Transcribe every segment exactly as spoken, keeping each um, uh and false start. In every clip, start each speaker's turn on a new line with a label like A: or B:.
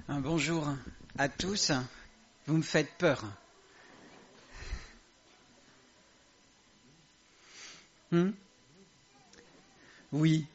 A: Un bonjour à tous. Vous me faites peur. Hmm? Oui.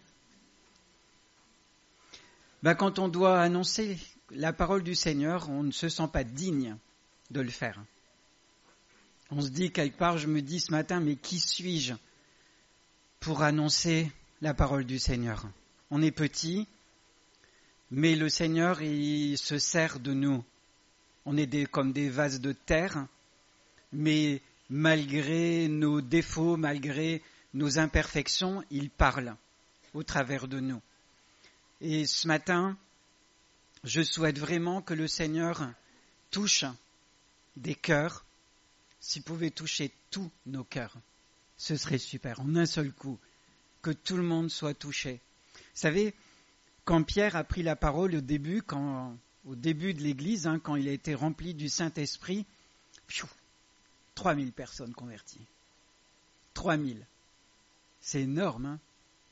A: Ben, quand on doit annoncer la parole du Seigneur, on ne se sent pas digne de le faire. On se dit quelque part, je me dis ce matin, mais qui suis-je pour annoncer la parole du Seigneur? On est petit, mais le Seigneur, il se sert de nous. On est des, comme des vases de terre, mais malgré nos défauts, malgré nos imperfections, il parle au travers de nous. Et ce matin, je souhaite vraiment que le Seigneur touche des cœurs. S'il pouvait toucher tous nos cœurs, ce serait super, en un seul coup, que tout le monde soit touché. Vous savez, quand Pierre a pris la parole au début, quand, au début de l'Église, hein, quand il a été rempli du Saint-Esprit, trois mille personnes converties. trois mille. C'est énorme, hein?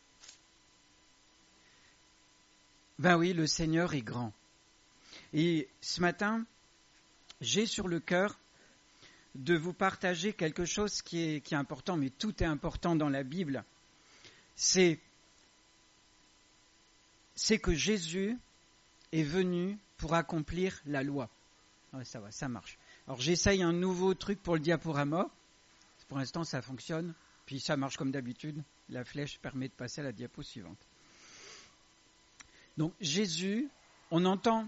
A: Ben oui, le Seigneur est grand. Et ce matin, j'ai sur le cœur de vous partager quelque chose qui est, qui est important, mais tout est important dans la Bible. C'est, c'est que Jésus est venu pour accomplir la loi. Ouais, ça va, ça marche. Alors j'essaye un nouveau truc pour le diaporama. Pour l'instant, ça fonctionne. Puis ça marche comme d'habitude. La flèche permet de passer à la diapo suivante. Donc Jésus, on entend,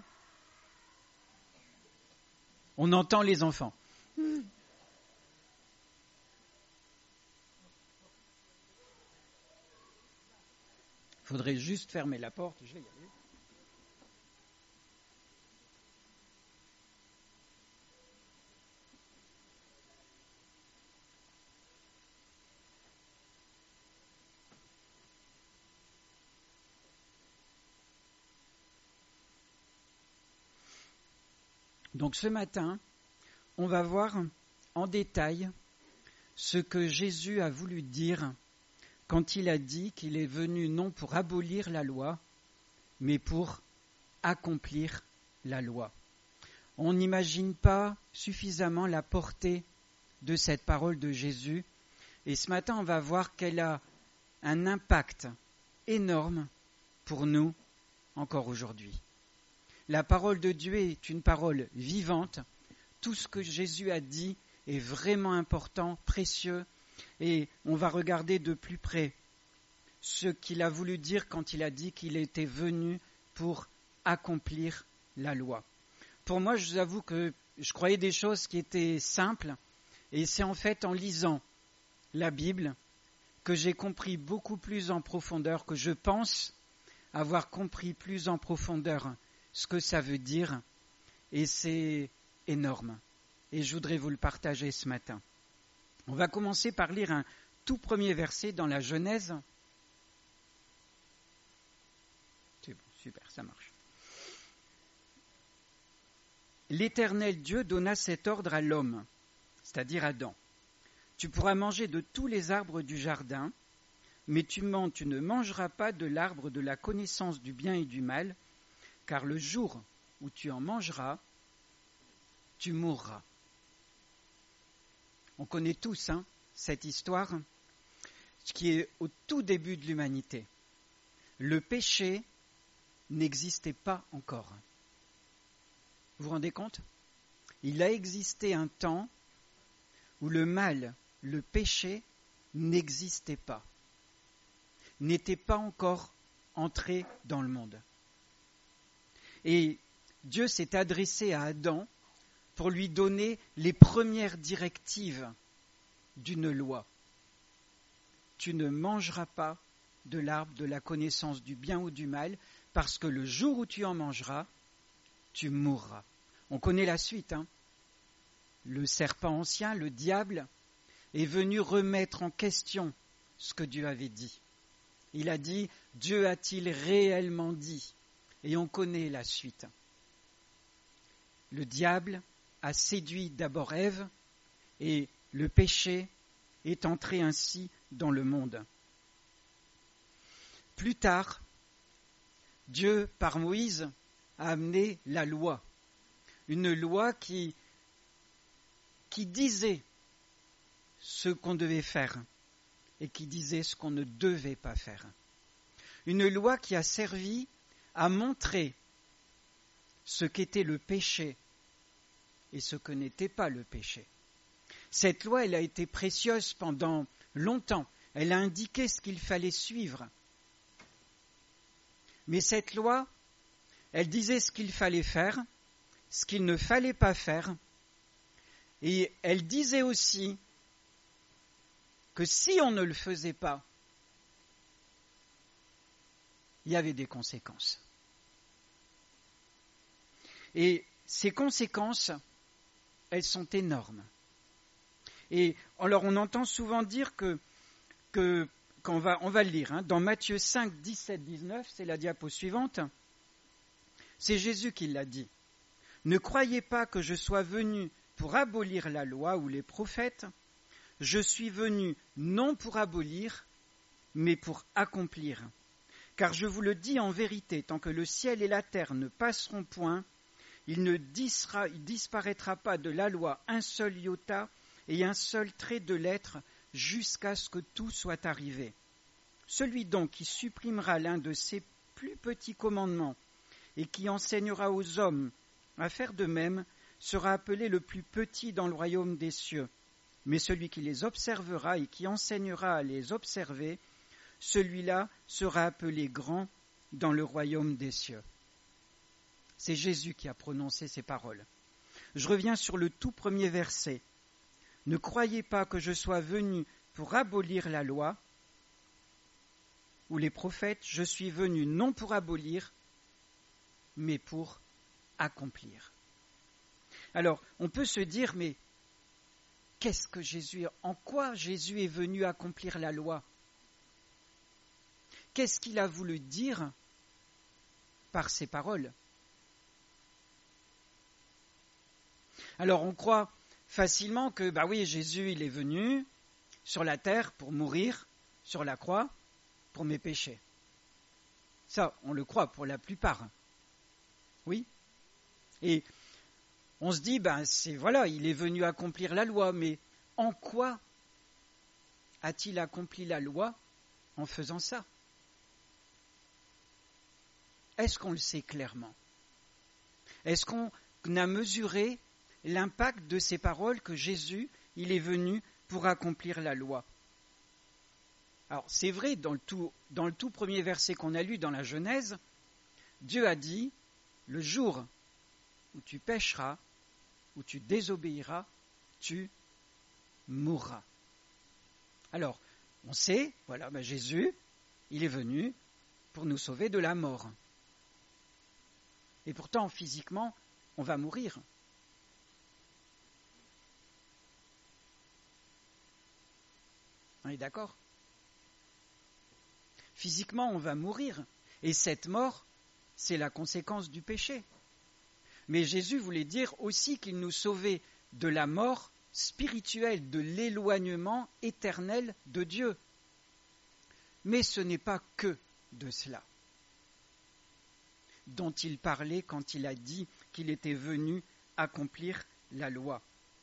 A: on entend les enfants. Il faudrait juste fermer la porte. Je vais y aller. Donc ce matin, on va voir en détail ce que Jésus a voulu dire quand il a dit qu'il est venu non pour abolir la loi, mais pour accomplir la loi. On n'imagine pas suffisamment la portée de cette parole de Jésus, et ce matin on va voir qu'elle a un impact énorme pour nous encore aujourd'hui. La parole de Dieu est une parole vivante. Tout ce que Jésus a dit est vraiment important, précieux, et on va regarder de plus près ce qu'il a voulu dire quand il a dit qu'il était venu pour accomplir la loi. Pour moi, je vous avoue que je croyais des choses qui étaient simples, et c'est en fait en lisant la Bible que j'ai compris beaucoup plus en profondeur, que je pense avoir compris plus en profondeur ce que ça veut dire, et c'est énorme. Et je voudrais vous le partager ce matin. On va commencer par lire un tout premier verset dans la Genèse. C'est bon, super, ça marche. L'Éternel Dieu donna cet ordre à l'homme, c'est-à-dire Adam. Tu pourras manger de tous les arbres du jardin, mais tu, man- tu ne mangeras pas de l'arbre de la connaissance du bien et du mal, car le jour où tu en mangeras, tu mourras. On connaît tous hein, cette histoire qui est au tout début de l'humanité. Le péché n'existait pas encore. Vous vous rendez compte? Il a existé un temps où le mal, le péché, n'existait pas, n'était pas encore entré dans le monde. Et Dieu s'est adressé à Adam pour lui donner les premières directives d'une loi. Tu ne mangeras pas de l'arbre de la connaissance du bien ou du mal, parce que le jour où tu en mangeras, tu mourras. On connaît la suite. Hein. Le serpent ancien, le diable, est venu remettre en question ce que Dieu avait dit. Il a dit, Dieu a-t-il réellement dit? Et on connaît la suite. Le diable a séduit d'abord Ève et le péché est entré ainsi dans le monde. Plus tard, Dieu, par Moïse, a amené la loi. Une loi qui, qui disait ce qu'on devait faire et qui disait ce qu'on ne devait pas faire. Une loi qui a servi à montrer ce qu'était le péché et ce que n'était pas le péché. Cette loi, elle a été précieuse pendant longtemps. Elle a indiqué ce qu'il fallait suivre. Mais cette loi, elle disait ce qu'il fallait faire, ce qu'il ne fallait pas faire, et elle disait aussi que si on ne le faisait pas, il y avait des conséquences. Et ces conséquences, elles sont énormes. Et alors on entend souvent dire que, que qu'on va, on va le lire, hein, dans Matthieu cinq, dix-sept, dix-neuf, c'est la diapo suivante, c'est Jésus qui l'a dit. Ne croyez pas que je sois venu pour abolir la loi ou les prophètes, je suis venu non pour abolir, mais pour accomplir. Car je vous le dis en vérité, tant que le ciel et la terre ne passeront point, il ne disra, il disparaîtra pas de la loi un seul iota et un seul trait de lettre jusqu'à ce que tout soit arrivé. Celui donc qui supprimera l'un de ces plus petits commandements et qui enseignera aux hommes à faire de même sera appelé le plus petit dans le royaume des cieux. Mais celui qui les observera et qui enseignera à les observer, celui-là sera appelé grand dans le royaume des cieux. C'est Jésus qui a prononcé ces paroles. Je reviens sur le tout premier verset. Ne croyez pas que je sois venu pour abolir la loi ou les prophètes, je suis venu non pour abolir, mais pour accomplir. Alors, on peut se dire, mais qu'est-ce que Jésus, en quoi Jésus est venu accomplir la loi? Qu'est-ce qu'il a voulu dire par ces paroles? Alors, on croit facilement que, bah oui, Jésus, il est venu sur la terre pour mourir sur la croix pour mes péchés. Ça, on le croit pour la plupart. Oui. Et on se dit, ben c'est voilà, il est venu accomplir la loi, mais en quoi a-t-il accompli la loi en faisant ça? Est-ce qu'on le sait clairement? Est-ce qu'on a mesuré l'impact de ces paroles que Jésus, il est venu pour accomplir la loi? Alors, c'est vrai, dans le tout, dans le tout premier verset qu'on a lu dans la Genèse, Dieu a dit, le jour où tu pécheras, où tu désobéiras, tu mourras. Alors, on sait, voilà, ben Jésus, il est venu pour nous sauver de la mort. Et pourtant, physiquement, on va mourir. On est d'accord ? Physiquement, on va mourir. Et cette mort, c'est la conséquence du péché. Mais Jésus voulait dire aussi qu'il nous sauvait de la mort spirituelle, de l'éloignement éternel de Dieu. Mais ce n'est pas que de cela dont il parlait quand il a dit qu'il était venu accomplir la loi.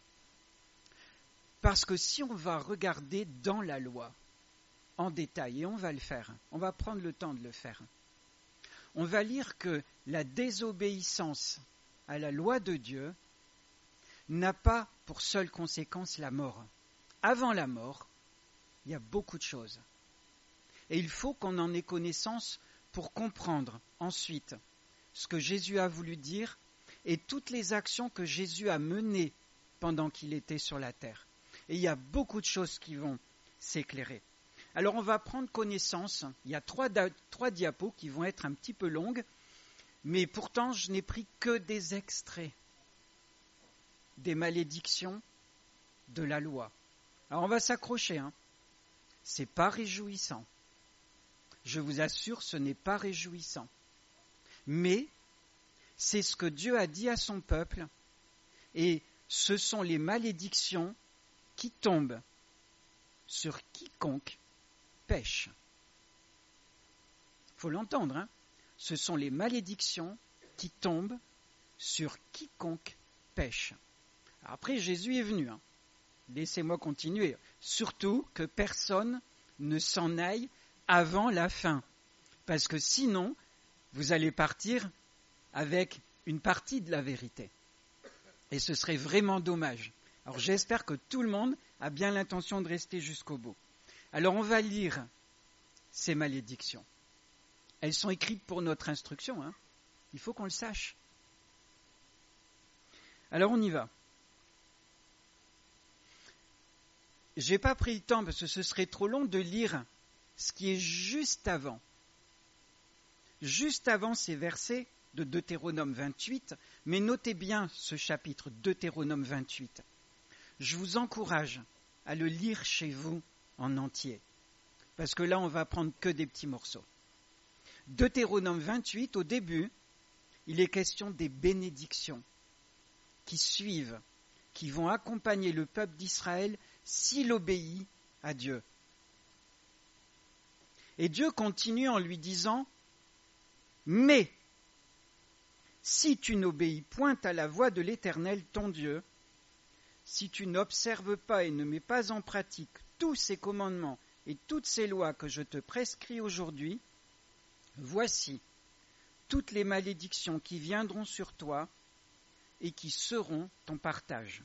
A: Parce que si on va regarder dans la loi, en détail, et on va le faire, on va prendre le temps de le faire, on va lire que la désobéissance à la loi de Dieu n'a pas pour seule conséquence la mort. Avant la mort, il y a beaucoup de choses. Et il faut qu'on en ait connaissance pour comprendre ensuite ce que Jésus a voulu dire et toutes les actions que Jésus a menées pendant qu'il était sur la terre. Et il y a beaucoup de choses qui vont s'éclairer. Alors on va prendre connaissance, il y a trois, trois diapos qui vont être un petit peu longues, mais pourtant je n'ai pris que des extraits des malédictions de la loi. Alors on va s'accrocher, hein. C'est pas réjouissant. Je vous assure, ce n'est pas réjouissant. Mais c'est ce que Dieu a dit à son peuple, et ce sont les malédictions qui tombent sur quiconque pêche. Il faut l'entendre, hein. Ce sont les malédictions qui tombe sur quiconque pêche. Alors après, Jésus est venu. Hein. Laissez-moi continuer. Surtout que personne ne s'en aille avant la fin. Parce que sinon, vous allez partir avec une partie de la vérité. Et ce serait vraiment dommage. Alors j'espère que tout le monde a bien l'intention de rester jusqu'au bout. Alors on va lire ces malédictions. Elles sont écrites pour notre instruction. Hein. Il faut qu'on le sache. Alors on y va. Je n'ai pas pris le temps, parce que ce serait trop long, de lire ce qui est juste avant. Juste avant ces versets de Deutéronome vingt-huit, mais notez bien ce chapitre, Deutéronome vingt-huit. Je vous encourage à le lire chez vous en entier, parce que là, on va prendre que des petits morceaux. Deutéronome vingt-huit, au début, il est question des bénédictions qui suivent, qui vont accompagner le peuple d'Israël s'il obéit à Dieu. Et Dieu continue en lui disant « Mais si tu n'obéis point à la voix de l'Éternel ton Dieu, si tu n'observes pas et ne mets pas en pratique tous ces commandements et toutes ces lois que je te prescris aujourd'hui, voici toutes les malédictions qui viendront sur toi et qui seront ton partage.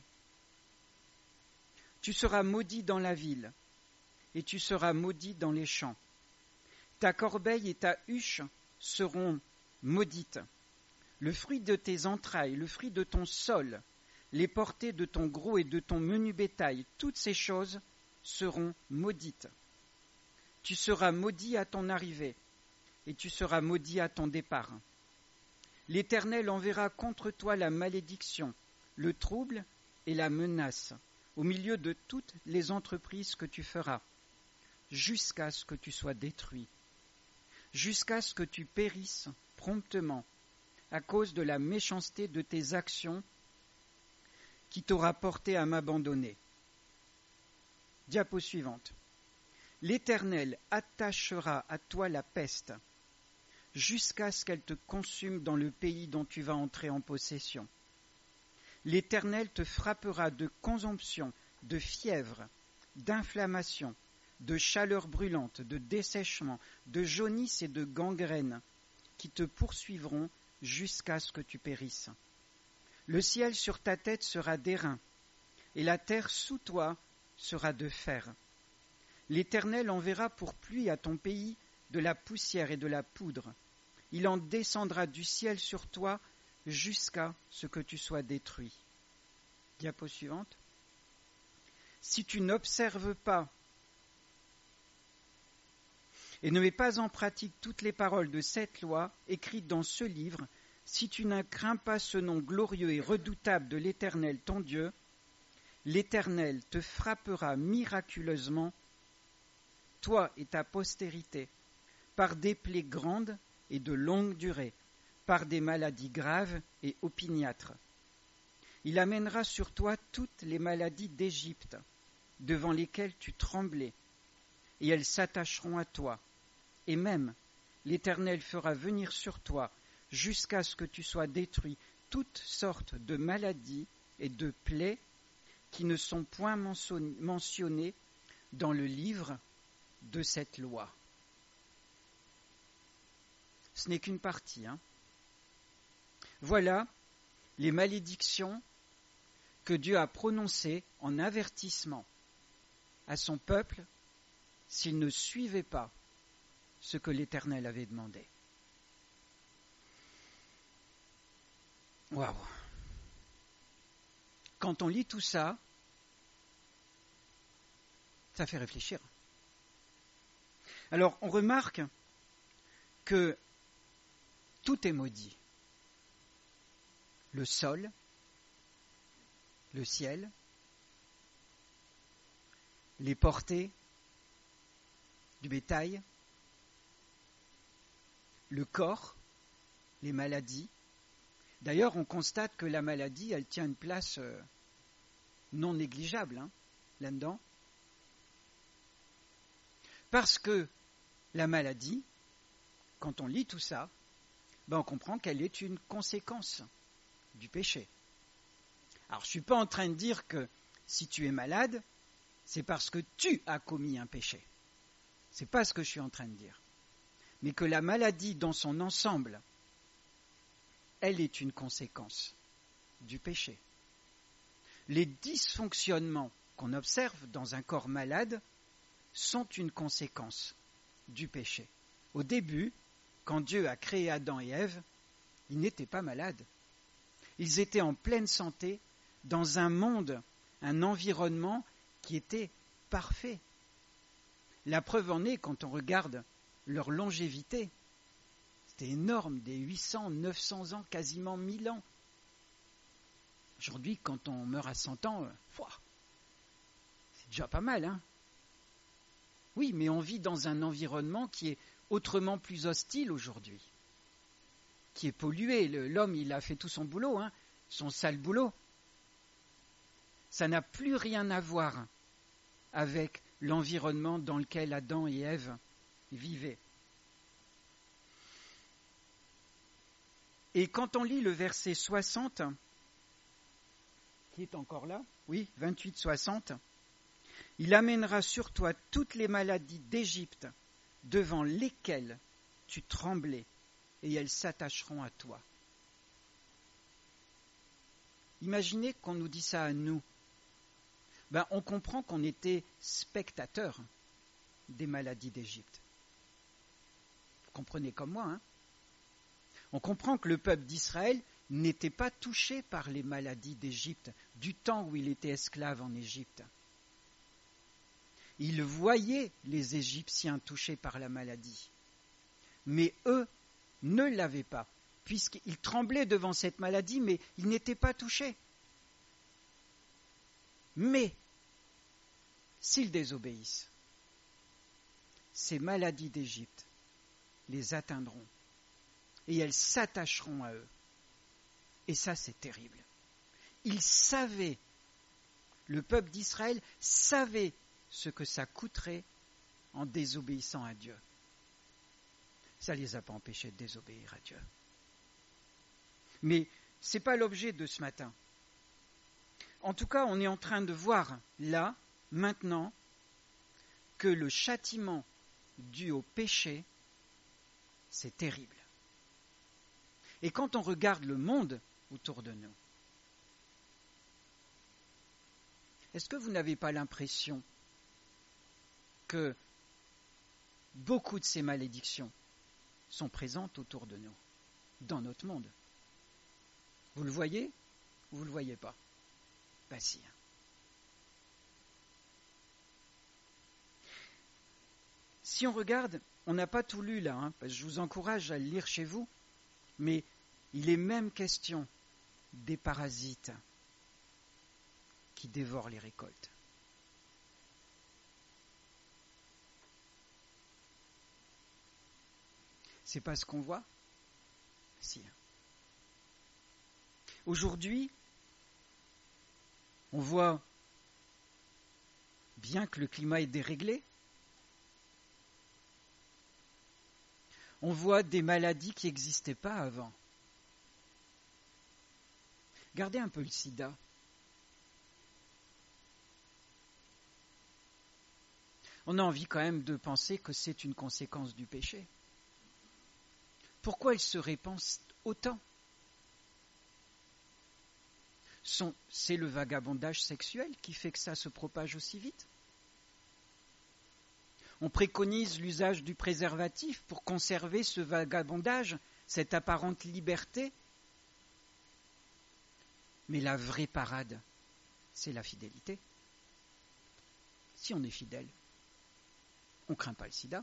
A: Tu seras maudit dans la ville, et tu seras maudit dans les champs. Ta corbeille et ta huche seront maudites. Le fruit de tes entrailles, le fruit de ton sol, les portées de ton gros et de ton menu bétail, toutes ces choses seront maudites. Tu seras maudit à ton arrivée, et tu seras maudit à ton départ. L'Éternel enverra contre toi la malédiction, le trouble et la menace, au milieu de toutes les entreprises que tu feras, jusqu'à ce que tu sois détruit, jusqu'à ce que tu périsses promptement, à cause de la méchanceté de tes actions qui t'aura porté à m'abandonner. Diapo suivante. L'Éternel attachera à toi la peste, jusqu'à ce qu'elle te consume dans le pays dont tu vas entrer en possession. L'Éternel te frappera de consomption, de fièvre, d'inflammation, de chaleur brûlante, de dessèchement, de jaunisse et de gangrène, qui te poursuivront jusqu'à ce que tu périsses. Le ciel sur ta tête sera d'airain, et la terre sous toi sera de fer. L'Éternel enverra pour pluie à ton pays de la poussière et de la poudre. Il en descendra du ciel sur toi jusqu'à ce que tu sois détruit. Diapo suivante. Si tu n'observes pas et ne mets pas en pratique toutes les paroles de cette loi écrites dans ce livre, si tu ne crains pas ce nom glorieux et redoutable de l'Éternel ton Dieu, l'Éternel te frappera miraculeusement, toi et ta postérité, par des plaies grandes et de longue durée, par des maladies graves et opiniâtres. Il amènera sur toi toutes les maladies d'Égypte, devant lesquelles tu tremblais, et elles s'attacheront à toi. Et même, l'Éternel fera venir sur toi, jusqu'à ce que tu sois détruit, toutes sortes de maladies et de plaies qui ne sont point mentionnées dans le livre de cette loi. Ce n'est qu'une partie. Hein. Voilà les malédictions que Dieu a prononcées en avertissement à son peuple s'il ne suivait pas ce que l'Éternel avait demandé. Waouh! Quand on lit tout ça, ça fait réfléchir. Alors, on remarque que tout est maudit. Le sol, le ciel, les portées du bétail, le corps, les maladies. D'ailleurs, on constate que la maladie, elle tient une place euh, non négligeable hein, là-dedans. Parce que la maladie, quand on lit tout ça, ben on comprend qu'elle est une conséquence du péché. Alors, je ne suis pas en train de dire que si tu es malade, c'est parce que tu as commis un péché. Ce n'est pas ce que je suis en train de dire. Mais que la maladie dans son ensemble, elle est une conséquence du péché. Les dysfonctionnements qu'on observe dans un corps malade sont une conséquence du péché. Au début, quand Dieu a créé Adam et Ève, ils n'étaient pas malades. Ils étaient en pleine santé dans un monde, un environnement qui était parfait. La preuve en est quand on regarde leur longévité. C'était énorme, des huit cents, neuf cents ans, quasiment mille ans. Aujourd'hui, quand on meurt à cent ans, euh, c'est déjà pas mal, hein ? Oui, mais on vit dans un environnement qui est autrement plus hostile aujourd'hui, qui est pollué. Le, l'homme, il a fait tout son boulot, hein, son sale boulot. Ça n'a plus rien à voir avec l'environnement dans lequel Adam et Ève vivaient. Et quand on lit le verset soixante, qui est encore là, oui, vingt-huit soixante, il amènera sur toi toutes les maladies d'Égypte devant lesquelles tu tremblais, et elles s'attacheront à toi. Imaginez qu'on nous dit ça à nous. Ben, on comprend qu'on était spectateurs des maladies d'Égypte. Vous comprenez comme moi, hein ? On comprend que le peuple d'Israël n'était pas touché par les maladies d'Égypte du temps où il était esclave en Égypte. Il voyait les Égyptiens touchés par la maladie. Mais eux ne l'avaient pas, puisqu'ils tremblaient devant cette maladie, mais ils n'étaient pas touchés. Mais, s'ils désobéissent, ces maladies d'Égypte les atteindront et elles s'attacheront à eux. Et ça, c'est terrible. Ils savaient, le peuple d'Israël savait ce que ça coûterait en désobéissant à Dieu. Ça ne les a pas empêchés de désobéir à Dieu. Mais ce n'est pas l'objet de ce matin. En tout cas, on est en train de voir là, maintenant, que le châtiment dû au péché, c'est terrible. Et quand on regarde le monde autour de nous, est-ce que vous n'avez pas l'impression que beaucoup de ces malédictions sont présentes autour de nous, dans notre monde? Vous le voyez ou vous ne le voyez pas? Ben si. Si on regarde, on n'a pas tout lu là, hein, parce que je vous encourage à le lire chez vous, mais il est même question des parasites qui dévorent les récoltes. C'est pas ce qu'on voit? Si. Aujourd'hui, on voit bien que le climat est déréglé. On voit des maladies qui n'existaient pas avant. Regardez un peu le sida. On a envie quand même de penser que c'est une conséquence du péché. Pourquoi il se répand autant ? Son, c'est le vagabondage sexuel qui fait que ça se propage aussi vite. On préconise l'usage du préservatif pour conserver ce vagabondage, cette apparente liberté. Mais la vraie parade, c'est la fidélité. Si on est fidèle, on ne craint pas le sida.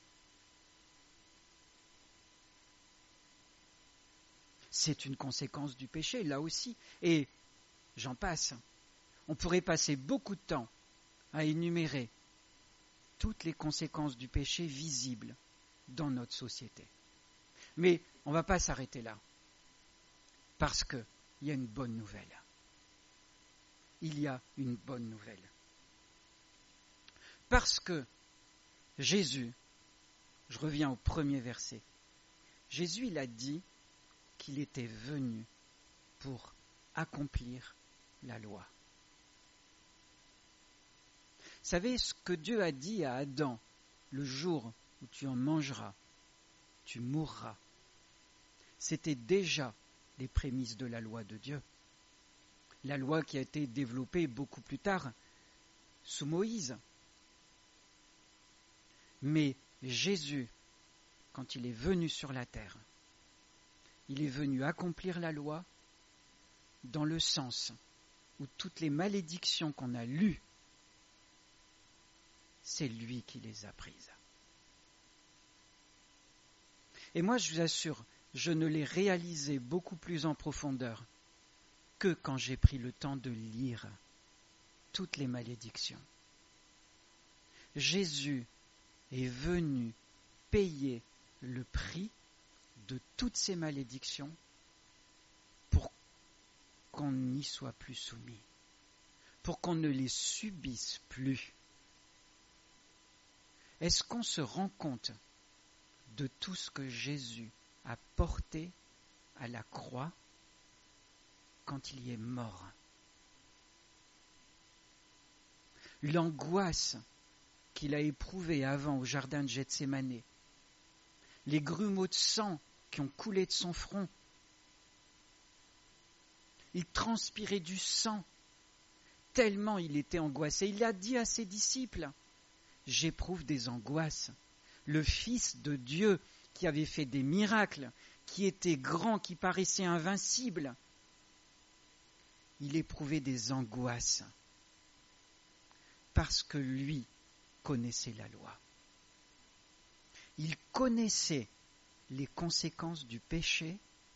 A: C'est une conséquence du péché, là aussi. Et j'en passe. On pourrait passer beaucoup de temps à énumérer toutes les conséquences du péché visibles dans notre société. Mais on ne va pas s'arrêter là. Parce qu'il y a une bonne nouvelle. Il y a une bonne nouvelle. Parce que Jésus, je reviens au premier verset, Jésus il a dit qu'il était venu pour accomplir la loi. Vous savez ce que Dieu a dit à Adam le jour où tu en mangeras, tu mourras. C'était déjà les prémices de la loi de Dieu. La loi qui a été développée beaucoup plus tard sous Moïse. Mais Jésus, quand il est venu sur la terre, il est venu accomplir la loi dans le sens où toutes les malédictions qu'on a lues, c'est lui qui les a prises. Et moi, je vous assure, je ne l'ai réalisé beaucoup plus en profondeur que quand j'ai pris le temps de lire toutes les malédictions. Jésus est venu payer le prix de toutes ces malédictions pour qu'on n'y soit plus soumis, pour qu'on ne les subisse plus. Est-ce qu'on se rend compte de tout ce que Jésus a porté à la croix quand il y est mort? L'angoisse qu'il a éprouvée avant au jardin de Gethsémani, les grumeaux de sang qui ont coulé de son front, il transpirait du sang, tellement il était angoissé. Il a dit à ses disciples, « J'éprouve des angoisses. » Le Fils de Dieu qui avait fait des miracles, qui était grand, qui paraissait invincible, il éprouvait des angoisses parce que lui connaissait la loi. Il connaissait les conséquences du péché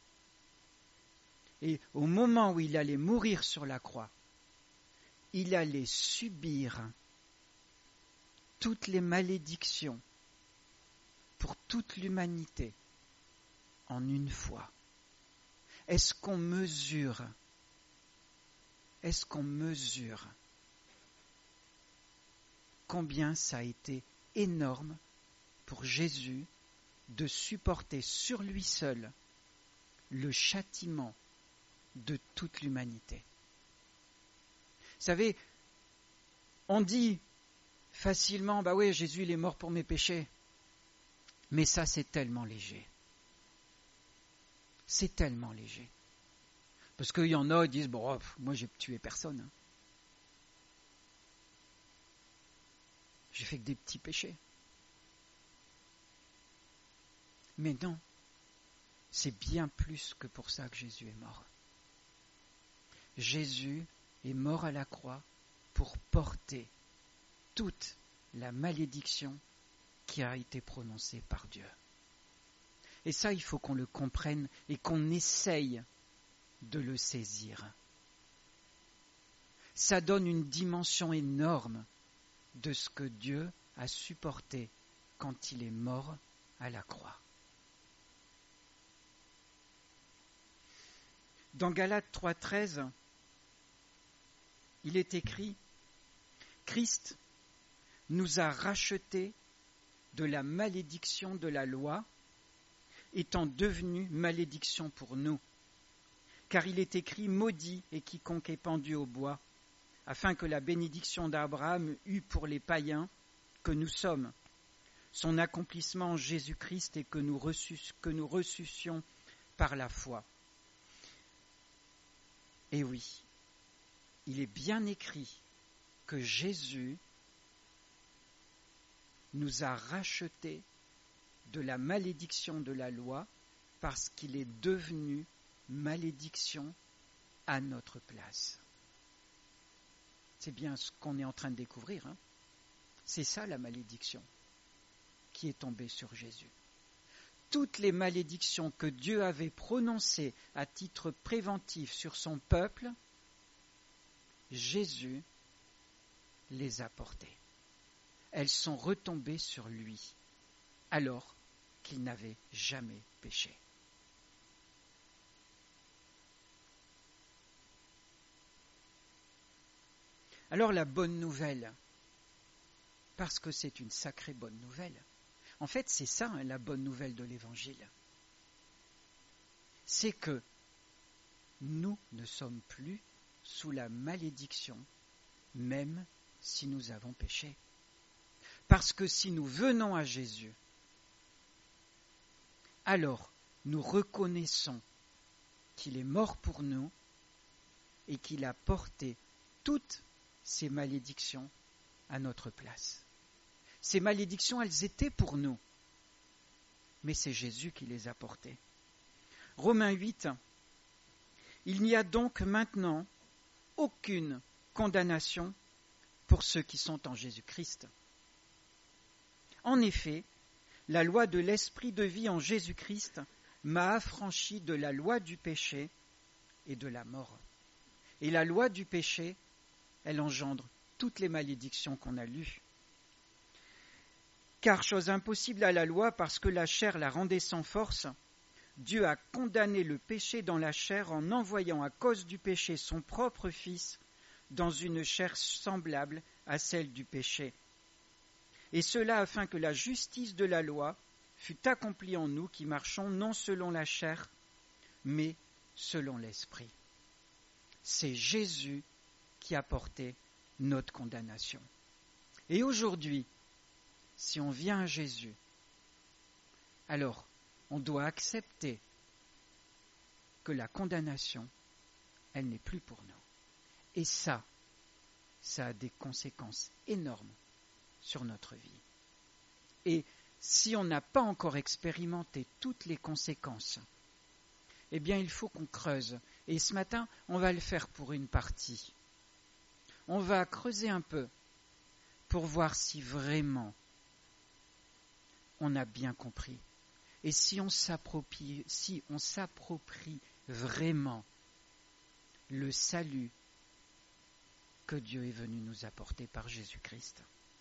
A: et au moment où il allait mourir sur la croix, il allait subir toutes les malédictions pour toute l'humanité en une fois. Est-ce qu'on mesure, est-ce qu'on mesure combien ça a été énorme pour Jésus de supporter sur lui seul le châtiment de toute l'humanité? Vous savez, on dit facilement, bah oui, Jésus il est mort pour mes péchés. Mais ça, c'est tellement léger. C'est tellement léger. Parce qu'il y en a qui disent, bon, oh, moi j'ai tué personne. Hein. J'ai fait que des petits péchés. Mais non, c'est bien plus que pour ça que Jésus est mort. Jésus est mort à la croix pour porter toute la malédiction qui a été prononcée par Dieu. Et ça, il faut qu'on le comprenne et qu'on essaye de le saisir. Ça donne une dimension énorme de ce que Dieu a supporté quand il est mort à la croix. Dans Galates trois treize, il est écrit « Christ nous a rachetés de la malédiction de la loi, étant devenu malédiction pour nous. Car il est écrit « Maudit est quiconque est pendu au bois, afin que la bénédiction d'Abraham eût pour les païens que nous sommes, son accomplissement en Jésus-Christ et que nous, reçus, que nous ressuscions par la foi. » Et oui, il est bien écrit que Jésus nous a rachetés de la malédiction de la loi parce qu'il est devenu malédiction à notre place. C'est bien ce qu'on est en train de découvrir. Hein. C'est ça la malédiction qui est tombée sur Jésus. Toutes les malédictions que Dieu avait prononcées à titre préventif sur son peuple, Jésus les a portées. Elles sont retombées sur lui, alors qu'il n'avait jamais péché. Alors la bonne nouvelle, parce que c'est une sacrée bonne nouvelle, en fait c'est ça hein, la bonne nouvelle de l'Évangile. c'est que nous ne sommes plus sous la malédiction, même si nous avons péché. Parce que si nous venons à Jésus, alors nous reconnaissons qu'il est mort pour nous et qu'il a porté toutes ces malédictions à notre place. Ces malédictions, elles étaient pour nous, mais c'est Jésus qui les a portées. Romains huit, il n'y a donc maintenant aucune condamnation pour ceux qui sont en Jésus-Christ. En effet, la loi de l'esprit de vie en Jésus-Christ m'a affranchi de la loi du péché et de la mort. Et la loi du péché, elle engendre toutes les malédictions qu'on a lues. Car, chose impossible à la loi, parce que la chair la rendait sans force, Dieu a condamné le péché dans la chair en envoyant à cause du péché son propre Fils dans une chair semblable à celle du péché. Et cela afin que la justice de la loi fût accomplie en nous qui marchons non selon la chair, mais selon l'esprit. C'est Jésus qui a porté notre condamnation. Et aujourd'hui, si on vient à Jésus, alors on doit accepter que la condamnation, elle n'est plus pour nous. Et ça, ça a des conséquences énormes sur notre vie. Et si on n'a pas encore expérimenté toutes les conséquences, eh bien il faut qu'on creuse. Et ce matin, on va le faire pour une partie. On va creuser un peu pour voir si vraiment on a bien compris. Et si on s'approprie, si on s'approprie vraiment le salut que Dieu est venu nous apporter par Jésus-Christ.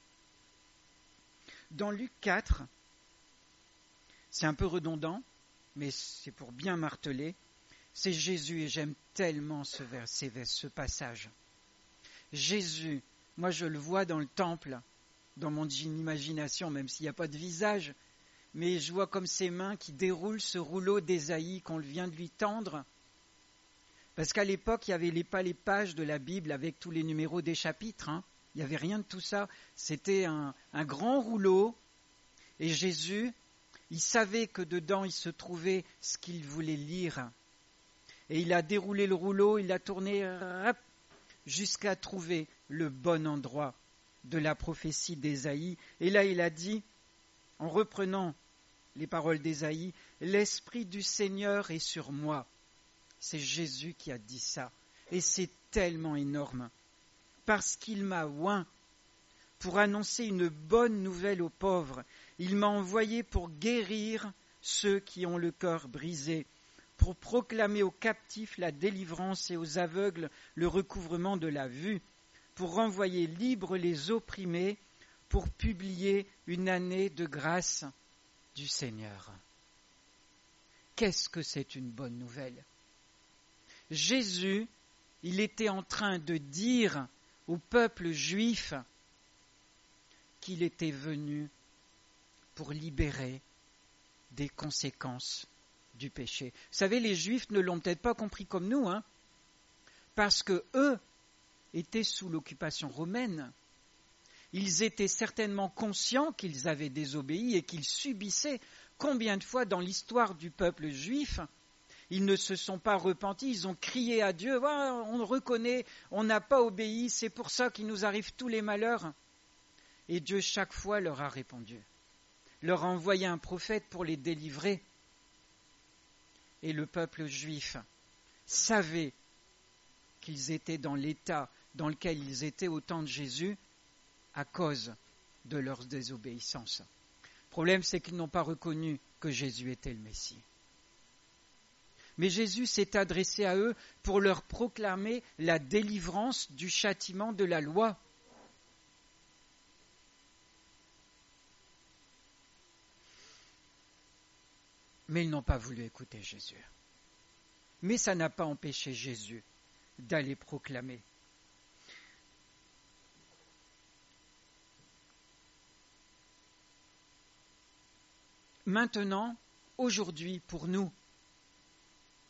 A: Dans Luc quatre, c'est un peu redondant, mais c'est pour bien marteler, c'est Jésus, et j'aime tellement ce verset, ce passage. Jésus, moi je le vois dans le temple, dans mon imagination, même s'il n'y a pas de visage, mais je vois comme ses mains qui déroulent ce rouleau d'Ésaïe qu'on vient de lui tendre. Parce qu'à l'époque, il n'y avait pas les pages de la Bible avec tous les numéros des chapitres. Hein. Il n'y avait rien de tout ça. C'était un, un grand rouleau. Et Jésus, il savait que dedans, il se trouvait ce qu'il voulait lire. Et il a déroulé le rouleau, il a tourné rap, jusqu'à trouver le bon endroit de la prophétie d'Ésaïe. Et là, il a dit, en reprenant les paroles d'Ésaïe, « L'Esprit du Seigneur est sur moi ». C'est Jésus qui a dit ça. Et c'est tellement énorme. Parce qu'il m'a oint pour annoncer une bonne nouvelle aux pauvres. Il m'a envoyé pour guérir ceux qui ont le cœur brisé, pour proclamer aux captifs la délivrance et aux aveugles le recouvrement de la vue, pour renvoyer libres les opprimés, pour publier une année de grâce du Seigneur. Qu'est-ce que c'est une bonne nouvelle ? Jésus, il était en train de dire au peuple juif qu'il était venu pour libérer des conséquences du péché. Vous savez, les Juifs ne l'ont peut-être pas compris comme nous, hein, parce que eux étaient sous l'occupation romaine. Ils étaient certainement conscients qu'ils avaient désobéi et qu'ils subissaient. Combien de fois dans l'histoire du peuple juif, ils ne se sont pas repentis, ils ont crié à Dieu, oh, on reconnaît, on n'a pas obéi, c'est pour ça qu'il nous arrive tous les malheurs. Et Dieu chaque fois leur a répondu, leur a envoyé un prophète pour les délivrer. Et le peuple juif savait qu'ils étaient dans l'état dans lequel ils étaient au temps de Jésus à cause de leur désobéissance. Le problème, c'est qu'ils n'ont pas reconnu que Jésus était le Messie. Mais Jésus s'est adressé à eux pour leur proclamer la délivrance du châtiment de la loi. Mais ils n'ont pas voulu écouter Jésus. Mais ça n'a pas empêché Jésus d'aller proclamer. Maintenant, aujourd'hui, pour nous,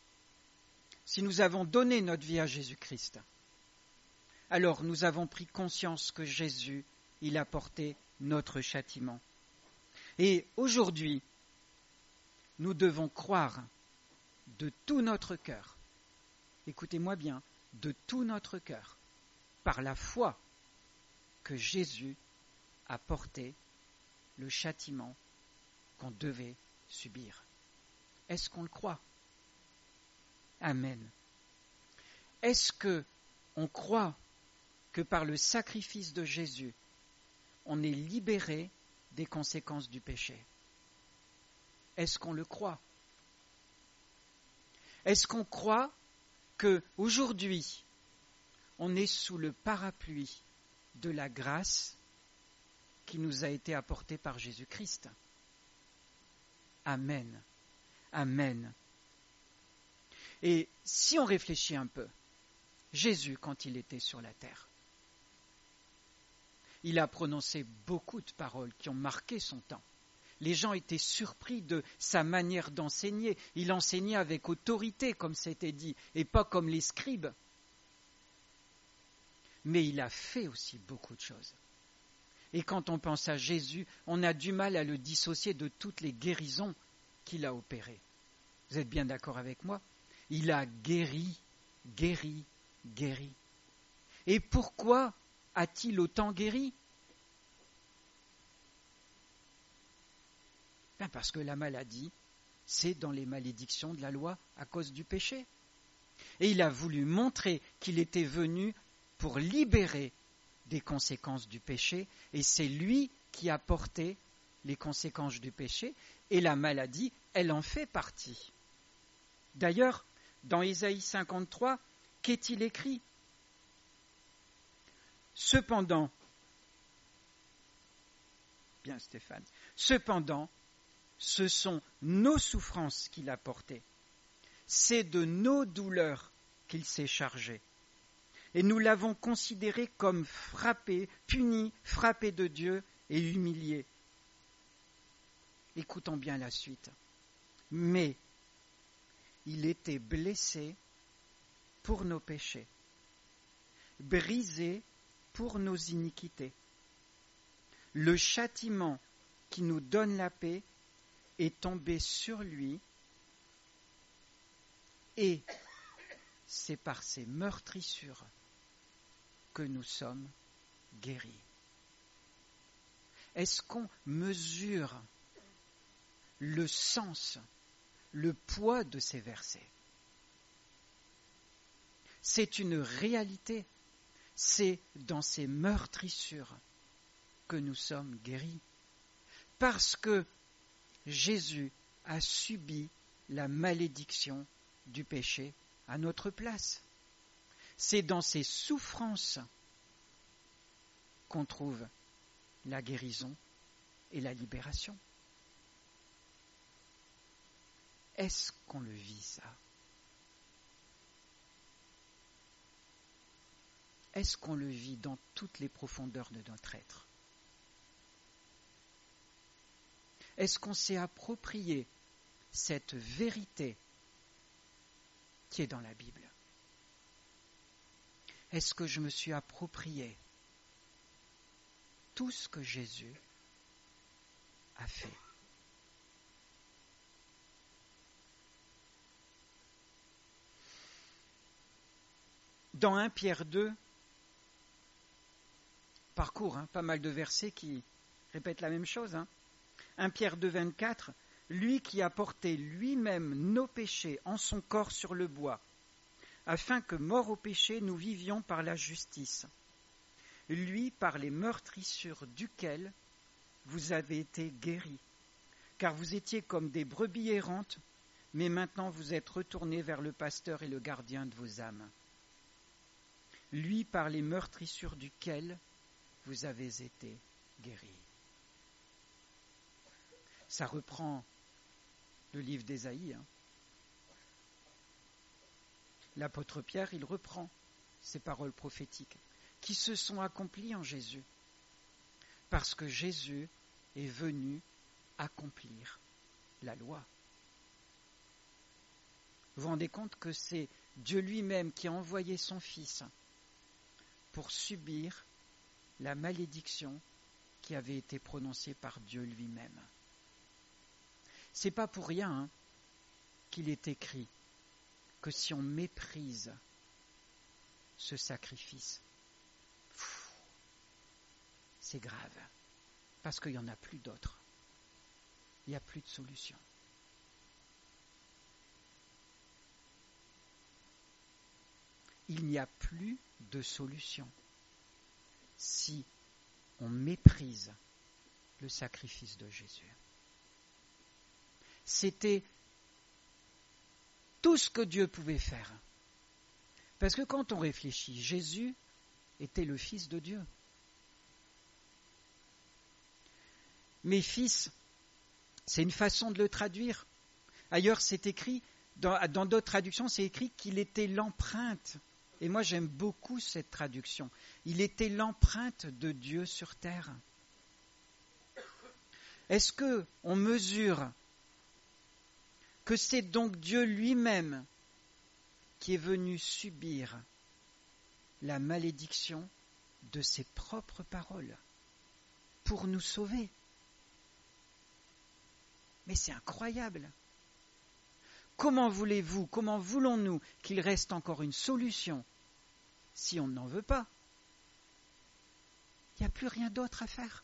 A: si nous avons donné notre vie à Jésus-Christ, alors nous avons pris conscience que Jésus, il a porté notre châtiment. Et aujourd'hui, nous devons croire de tout notre cœur, écoutez-moi bien, de tout notre cœur, par la foi, que Jésus a porté le châtiment qu'on devait subir. Est-ce qu'on le croit? Amen. Est-ce que on croit que par le sacrifice de Jésus, on est libéré des conséquences du péché? Est-ce qu'on le croit? Est-ce qu'on croit qu'aujourd'hui, on est sous le parapluie de la grâce qui nous a été apportée par Jésus-Christ? Amen. Amen. Et si on réfléchit un peu, Jésus, quand il était sur la terre, il a prononcé beaucoup de paroles qui ont marqué son temps. Les gens étaient surpris de sa manière d'enseigner. Il enseignait avec autorité, comme c'était dit, et pas comme les scribes. Mais il a fait aussi beaucoup de choses. Et quand on pense à Jésus, on a du mal à le dissocier de toutes les guérisons qu'il a opérées. Vous êtes bien d'accord avec moi? Il a guéri, guéri, guéri. Et pourquoi a-t-il autant guéri? Ben parce que la maladie, c'est dans les malédictions de la loi à cause du péché. Et il a voulu montrer qu'il était venu pour libérer des conséquences du péché, et c'est lui qui a porté les conséquences du péché, et la maladie, elle en fait partie. D'ailleurs, dans Ésaïe cinquante-trois, qu'est-il écrit? Cependant, bien Stéphane, cependant, ce sont nos souffrances qu'il a portées. C'est de nos douleurs qu'il s'est chargé. Et nous l'avons considéré comme frappé, puni, frappé de Dieu et humilié. Écoutons bien la suite. Mais il était blessé pour nos péchés, brisé pour nos iniquités. Le châtiment qui nous donne la paix est tombé sur lui, et c'est par ses meurtrissures que nous sommes guéris. Est-ce qu'on mesure le sens, le poids de ces versets? C'est une réalité, c'est dans ces meurtrissures que nous sommes guéris, parce que Jésus a subi la malédiction du péché à notre place. C'est dans ces souffrances qu'on trouve la guérison et la libération. Est-ce qu'on le vit, ça? Est-ce qu'on le vit dans toutes les profondeurs de notre être? Est-ce qu'on s'est approprié cette vérité qui est dans la Bible? Est-ce que je me suis approprié tout ce que Jésus a fait? Dans un Pierre deux, parcours, hein, pas mal de versets qui répètent la même chose, hein. un Pierre deux, vingt-quatre, lui qui a porté lui-même nos péchés en son corps sur le bois, afin que, morts au péché, nous vivions par la justice. Lui, par les meurtrissures duquel vous avez été guéris, car vous étiez comme des brebis errantes, mais maintenant vous êtes retournés vers le pasteur et le gardien de vos âmes. Lui, par les meurtrissures duquel vous avez été guéris. Ça reprend le livre d'Ésaïe. Hein. L'apôtre Pierre, il reprend ces paroles prophétiques qui se sont accomplies en Jésus, parce que Jésus est venu accomplir la loi. Vous vous rendez compte que c'est Dieu lui-même qui a envoyé son Fils pour subir la malédiction qui avait été prononcée par Dieu lui-même. C'est pas pour rien hein, qu'il est écrit que si on méprise ce sacrifice, pff, c'est grave, parce qu'il n'y en a plus d'autres. Il n'y a plus de solution. Il n'y a plus de solution si on méprise le sacrifice de Jésus. C'était tout ce que Dieu pouvait faire. Parce que quand on réfléchit, Jésus était le Fils de Dieu. Mais fils, c'est une façon de le traduire. Ailleurs, c'est écrit, dans, dans d'autres traductions, c'est écrit qu'il était l'empreinte. Et moi, j'aime beaucoup cette traduction. Il était l'empreinte de Dieu sur terre. Est-ce qu'on mesure que c'est donc Dieu lui-même qui est venu subir la malédiction de ses propres paroles pour nous sauver? Mais c'est incroyable. Comment voulez-vous, comment voulons-nous qu'il reste encore une solution si on n'en veut pas? Il n'y a plus rien d'autre à faire.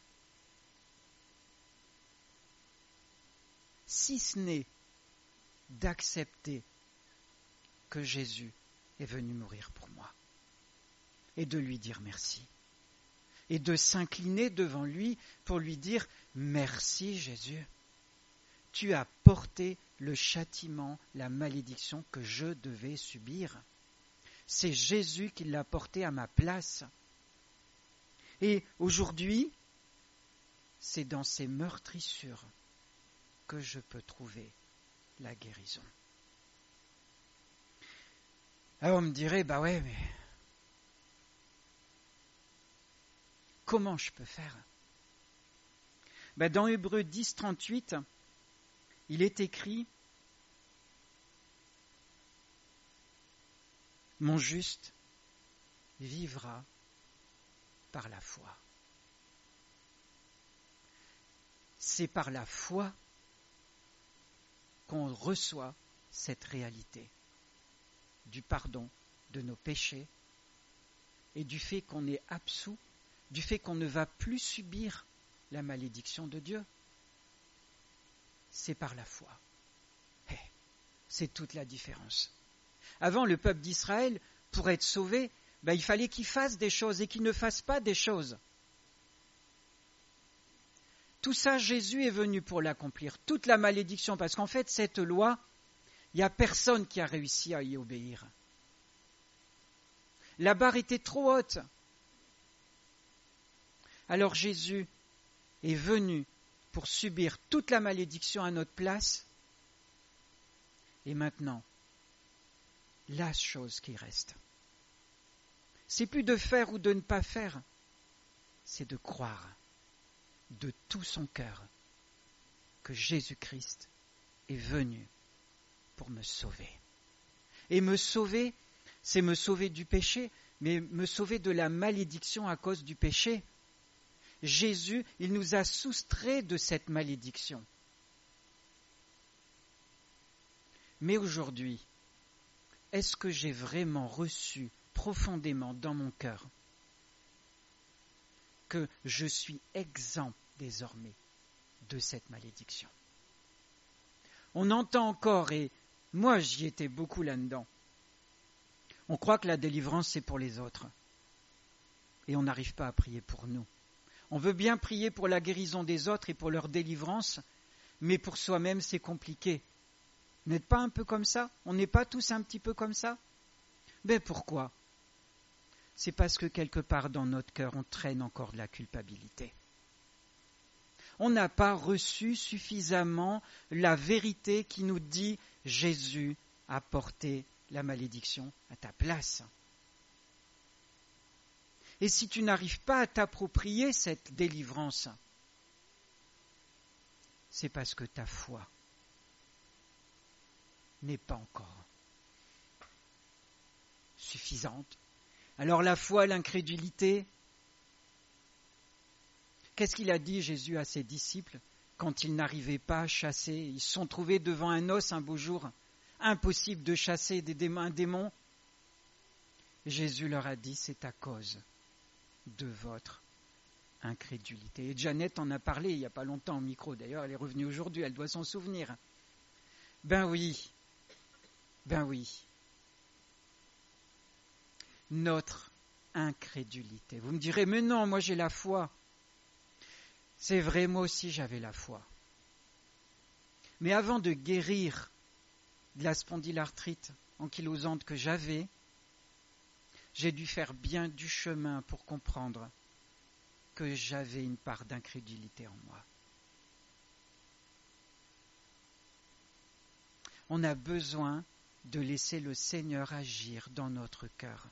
A: Si ce n'est d'accepter que Jésus est venu mourir pour moi et de lui dire merci et de s'incliner devant lui pour lui dire merci Jésus, tu as porté le châtiment, la malédiction que je devais subir. C'est Jésus qui l'a porté à ma place. Et aujourd'hui, c'est dans ces meurtrissures que je peux trouver la guérison. Alors on me dirait, bah ouais, mais comment je peux faire? Ben dans Hébreux dix, trente-huit, il est écrit « Mon juste vivra par la foi ». C'est par la foi qu'on reçoit cette réalité du pardon de nos péchés et du fait qu'on est absous, du fait qu'on ne va plus subir la malédiction de Dieu. C'est par la foi. Hey, c'est toute la différence. Avant, le peuple d'Israël, pour être sauvé, ben, il fallait qu'il fasse des choses et qu'il ne fasse pas des choses. Tout ça, Jésus est venu pour l'accomplir. Toute la malédiction, parce qu'en fait, cette loi, il n'y a personne qui a réussi à y obéir. La barre était trop haute. Alors Jésus est venu pour subir toute la malédiction à notre place. Et maintenant, la chose qui reste, c'est plus de faire ou de ne pas faire, c'est de croire de tout son cœur que Jésus-Christ est venu pour me sauver. Et me sauver, c'est me sauver du péché, mais me sauver de la malédiction à cause du péché. Jésus, il nous a soustraits de cette malédiction. Mais aujourd'hui, est-ce que j'ai vraiment reçu profondément dans mon cœur que je suis exempt désormais de cette malédiction? On entend encore, et moi j'y étais beaucoup là-dedans, on croit que la délivrance c'est pour les autres, et on n'arrive pas à prier pour nous. On veut bien prier pour la guérison des autres et pour leur délivrance, mais pour soi-même c'est compliqué. Vous n'êtes pas un peu comme ça? On n'est pas tous un petit peu comme ça? Mais pourquoi? C'est parce que quelque part dans notre cœur, on traîne encore de la culpabilité. On n'a pas reçu suffisamment la vérité qui nous dit « Jésus a porté la malédiction à ta place ». Et si tu n'arrives pas à t'approprier cette délivrance, c'est parce que ta foi n'est pas encore suffisante. Alors la foi, l'incrédulité. Qu'est-ce qu'il a dit Jésus à ses disciples quand ils n'arrivaient pas à chasser? Ils se sont trouvés devant un os un beau jour. Impossible de chasser des démons, un démon. Jésus leur a dit, c'est à cause de votre incrédulité. Et Jeannette en a parlé il n'y a pas longtemps au micro. D'ailleurs, elle est revenue aujourd'hui, elle doit s'en souvenir. Ben oui, ben oui. Notre incrédulité. Vous me direz, mais non, moi j'ai la foi. C'est vrai, moi aussi j'avais la foi. Mais avant de guérir de la spondylarthrite ankylosante que j'avais, j'ai dû faire bien du chemin pour comprendre que j'avais une part d'incrédulité en moi. On a besoin de laisser le Seigneur agir dans notre cœur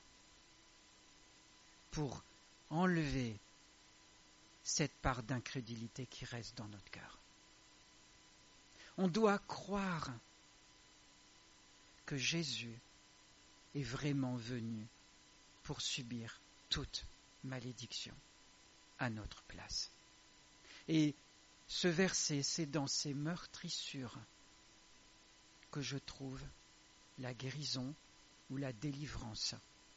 A: pour enlever cette part d'incrédulité qui reste dans notre cœur. On doit croire que Jésus est vraiment venu pour subir toute malédiction à notre place. Et ce verset, c'est dans ces meurtrissures que je trouve la guérison ou la délivrance.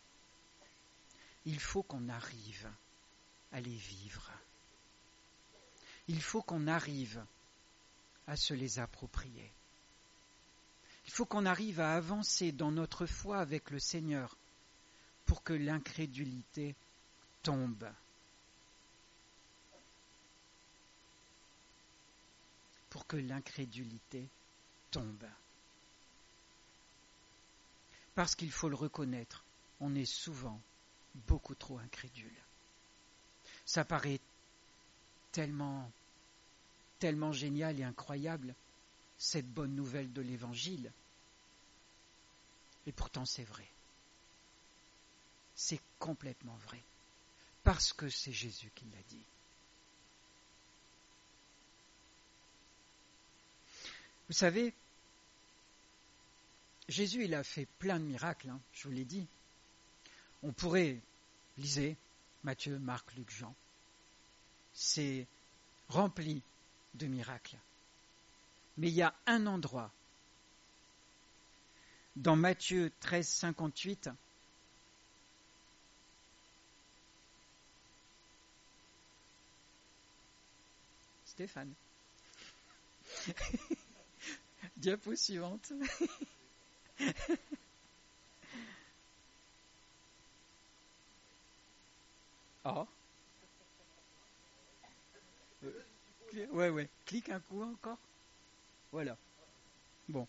A: Il faut qu'on arrive à les vivre. Il faut qu'on arrive à se les approprier. Il faut qu'on arrive à avancer dans notre foi avec le Seigneur pour que l'incrédulité tombe. Pour que l'incrédulité tombe. Parce qu'il faut le reconnaître, on est souvent beaucoup trop incrédule. Ça paraît tellement, tellement génial et incroyable, cette bonne nouvelle de l'Évangile. Et pourtant c'est vrai. C'est complètement vrai. Parce que c'est Jésus qui l'a dit. Vous savez, Jésus, il a fait plein de miracles, hein, je vous l'ai dit. On pourrait, lisez, Matthieu, Marc, Luc, Jean. C'est rempli de miracles. Mais il y a un endroit, dans Matthieu treize, cinquante-huit, Stéphane. Diapo suivante. Ah. Euh, ouais, ouais. Clique un coup encore. Voilà. Bon.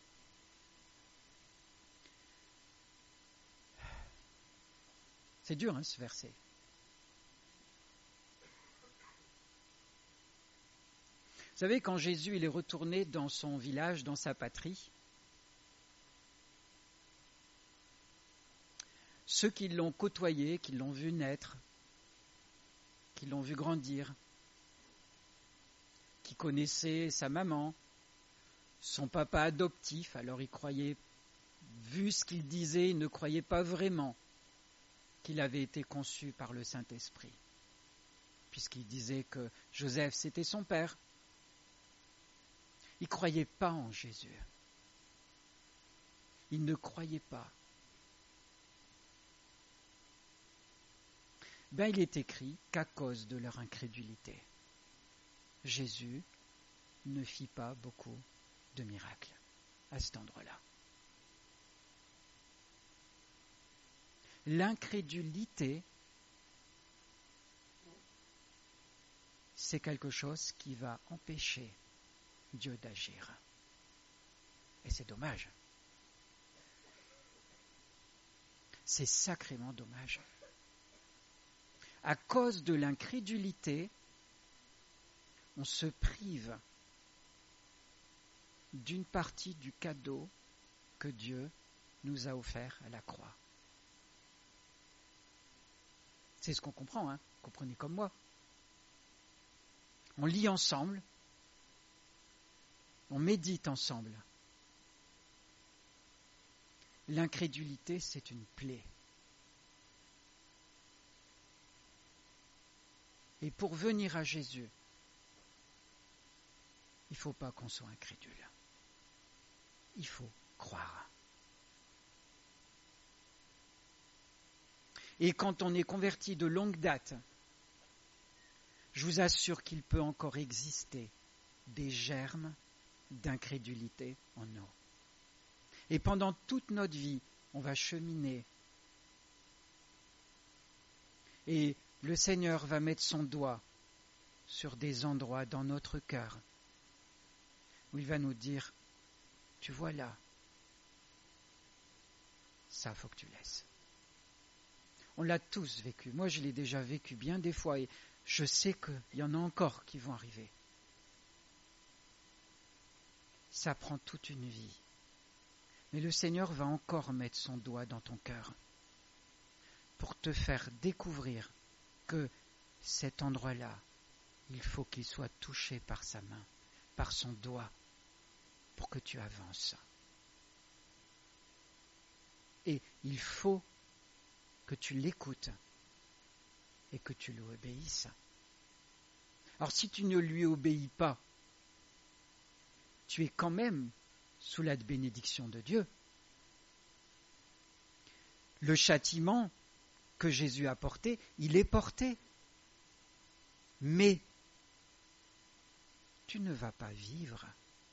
A: C'est dur, hein, ce verset. Vous savez, quand Jésus il est retourné dans son village, dans sa patrie, ceux qui l'ont côtoyé, qui l'ont vu naître, qui l'ont vu grandir, qui connaissaient sa maman, son papa adoptif, alors ils croyaient, vu ce qu'il disait, ils ne croyaient pas vraiment qu'il avait été conçu par le Saint-Esprit, puisqu'il disait que Joseph, c'était son père. Ils ne croyaient pas en Jésus. Ils ne croyaient pas. Ben, il est écrit qu'à cause de leur incrédulité, Jésus ne fit pas beaucoup de miracles à cet endroit-là. L'incrédulité, c'est quelque chose qui va empêcher Dieu d'agir. Et c'est dommage. C'est sacrément dommage. À cause de l'incrédulité, on se prive d'une partie du cadeau que Dieu nous a offert à la croix. C'est ce qu'on comprend, hein, comprenez comme moi. On lit ensemble, on médite ensemble. l'incrédulité, c'est une plaie. Et pour venir à Jésus, il ne faut pas qu'on soit incrédule. Il faut croire. Et quand on est converti de longue date, je vous assure qu'il peut encore exister des germes d'incrédulité en nous. Et pendant toute notre vie, on va cheminer. Et le Seigneur va mettre son doigt sur des endroits dans notre cœur où il va nous dire, tu vois là, ça faut que tu laisses. On l'a tous vécu. Moi, je l'ai déjà vécu bien des fois et je sais qu'il y en a encore qui vont arriver. Ça prend toute une vie. Mais le Seigneur va encore mettre son doigt dans ton cœur pour te faire découvrir que cet endroit-là, il faut qu'il soit touché par sa main, par son doigt, pour que tu avances. Et il faut que tu l'écoutes et que tu lui obéisses. Alors si tu ne lui obéis pas, tu es quand même sous la bénédiction de Dieu. Le châtiment que Jésus a porté, il est porté. Mais tu ne vas pas vivre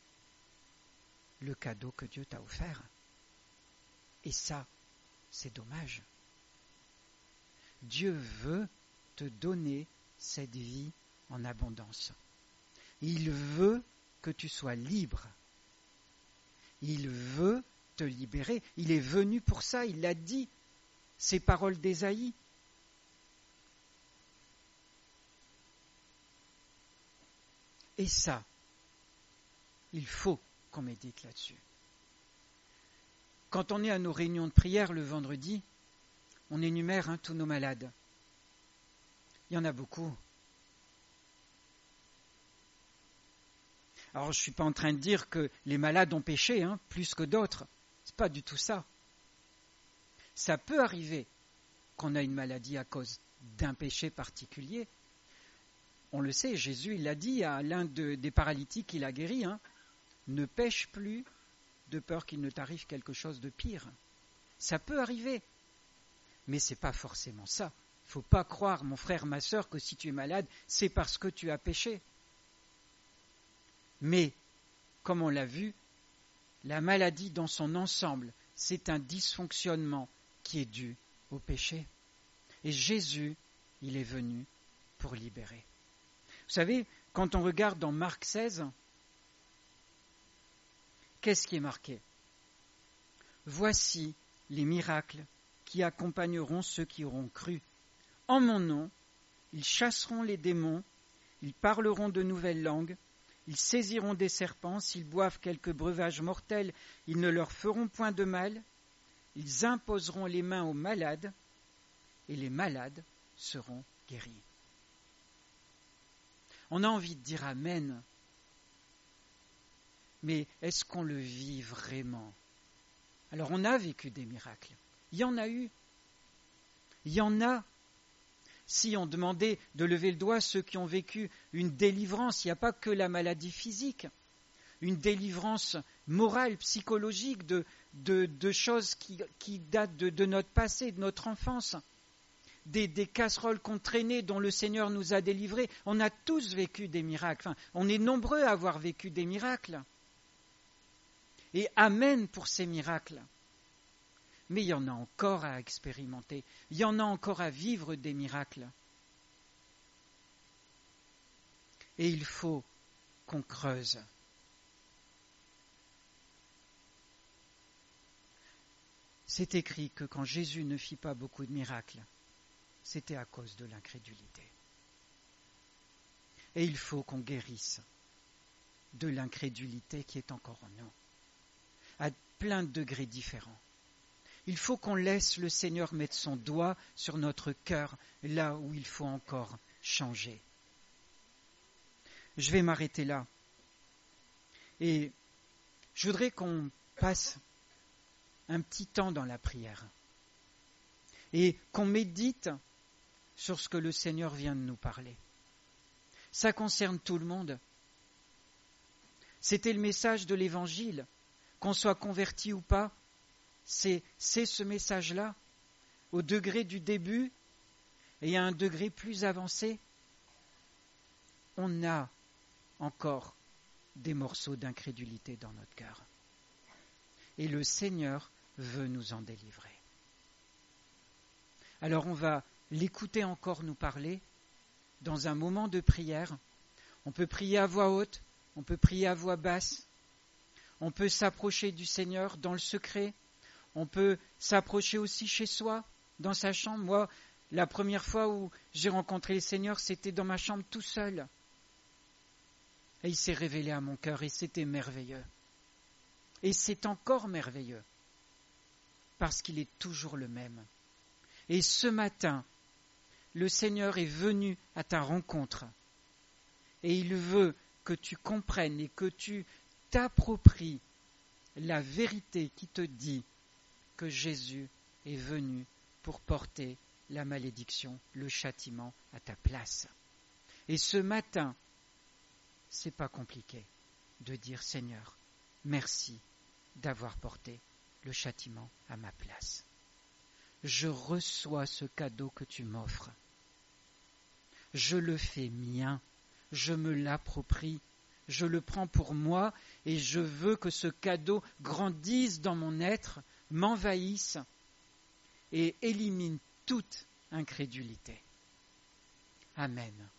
A: le cadeau que Dieu t'a offert. Et ça, c'est dommage. Dieu veut te donner cette vie en abondance. Il veut que tu sois libre. Il veut te libérer. Il est venu pour ça, il l'a dit. Ces paroles d'Ésaïe. Et ça, il faut qu'on médite là-dessus. Quand on est à nos réunions de prière le vendredi, on énumère hein, tous nos malades. Il y en a beaucoup. Alors, je ne suis pas en train de dire que les malades ont péché, hein, plus que d'autres. Ce n'est pas du tout ça. Ça peut arriver qu'on a une maladie à cause d'un péché particulier. On le sait, Jésus, il a dit à l'un de, des paralytiques qu'il a guéri, hein, ne pêche plus de peur qu'il ne t'arrive quelque chose de pire. Ça peut arriver, mais ce n'est pas forcément ça. Il ne faut pas croire, mon frère, ma sœur, que si tu es malade, c'est parce que tu as péché. Mais, comme on l'a vu, la maladie dans son ensemble, c'est un dysfonctionnement qui est dû au péché. Et Jésus, il est venu pour libérer. Vous savez, quand on regarde dans Marc seize, qu'est-ce qui est marqué ? Voici les miracles qui accompagneront ceux qui auront cru. En mon nom, ils chasseront les démons, ils parleront de nouvelles langues, ils saisiront des serpents, s'ils boivent quelques breuvages mortels, ils ne leur feront point de mal, ils imposeront les mains aux malades, et les malades seront guéris. On a envie de dire Amen, mais est-ce qu'on le vit vraiment ? Alors on a vécu des miracles, il y en a eu, il y en a. Si on demandait de lever le doigt ceux qui ont vécu une délivrance, il n'y a pas que la maladie physique, une délivrance morale, psychologique de, de, de choses qui, qui datent de, de notre passé, de notre enfance, des, des casseroles qu'on traînait dont le Seigneur nous a délivrés. On a tous vécu des miracles, enfin, on est nombreux à avoir vécu des miracles. Et amen pour ces miracles. Mais il y en a encore à expérimenter, il y en a encore à vivre des miracles. Et il faut qu'on creuse. C'est écrit que quand Jésus ne fit pas beaucoup de miracles, c'était à cause de l'incrédulité. Et il faut qu'on guérisse de l'incrédulité qui est encore en nous, à plein de degrés différents. Il faut qu'on laisse le Seigneur mettre son doigt sur notre cœur, là où il faut encore changer. Je vais m'arrêter là. Et je voudrais qu'on passe un petit temps dans la prière et qu'on médite sur ce que le Seigneur vient de nous parler. Ça concerne tout le monde. C'était le message de l'Évangile. Qu'on soit converti ou pas, c'est, c'est ce message-là, au degré du début et à un degré plus avancé. On a encore des morceaux d'incrédulité dans notre cœur. Et le Seigneur veut nous en délivrer. Alors on va l'écouter encore nous parler dans un moment de prière. On peut prier à voix haute, on peut prier à voix basse, on peut s'approcher du Seigneur dans le secret, on peut s'approcher aussi chez soi, dans sa chambre. Moi, la première fois où j'ai rencontré le Seigneur, c'était dans ma chambre tout seul. Et il s'est révélé à mon cœur et c'était merveilleux. Et c'est encore merveilleux, parce qu'il est toujours le même. Et ce matin, le Seigneur est venu à ta rencontre. Et il veut que tu comprennes et que tu t'appropries la vérité qui te dit que Jésus est venu pour porter la malédiction, le châtiment à ta place. Et ce matin, c'est pas compliqué de dire Seigneur, merci d'avoir porté le châtiment à ma place. Je reçois ce cadeau que tu m'offres. Je le fais mien, je me l'approprie, je le prends pour moi et je veux que ce cadeau grandisse dans mon être, m'envahisse et élimine toute incrédulité. Amen.